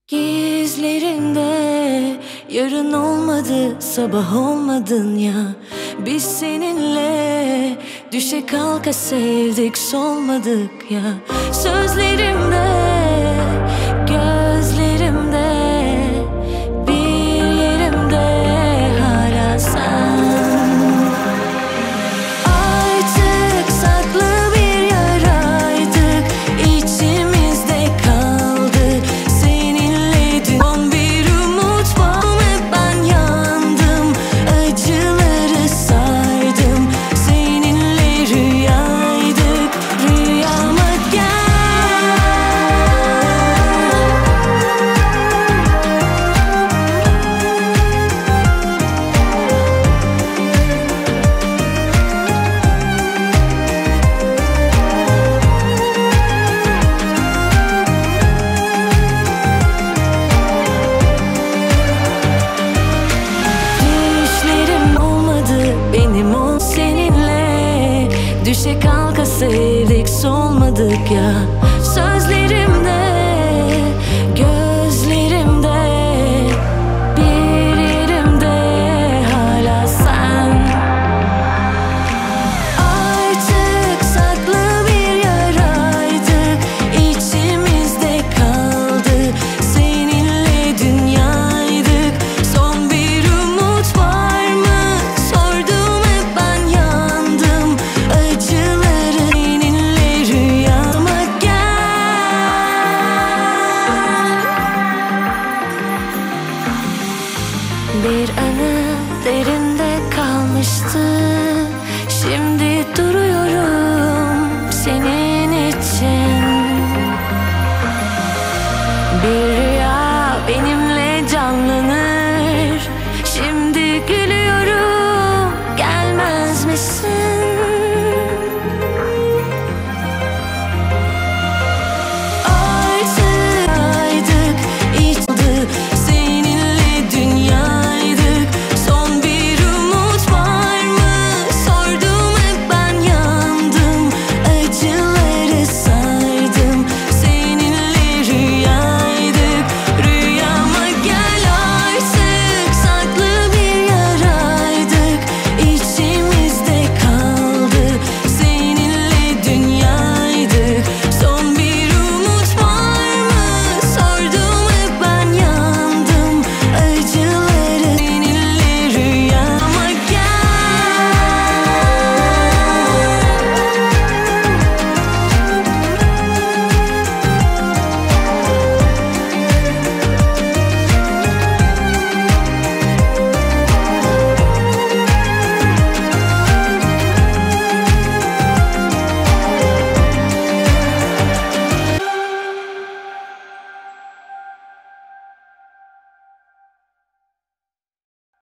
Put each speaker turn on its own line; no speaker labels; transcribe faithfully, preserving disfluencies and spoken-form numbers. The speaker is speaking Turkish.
Gizlerinde yarın olmadı, sabah olmadın ya. Biz seninle düşe kalka sevdik, solmadık ya. Sözlerimde, gözlerimde, bir yerimde hala sen. Artık saklı bir yaraydık, içimizde kaldı. Seninle dün bir umut var mı? Ben yandım, acıları saydım. Seninle rüyaydık, rüyama gel. Benim ol seninle düşe kalka sevdik, solmadık ya.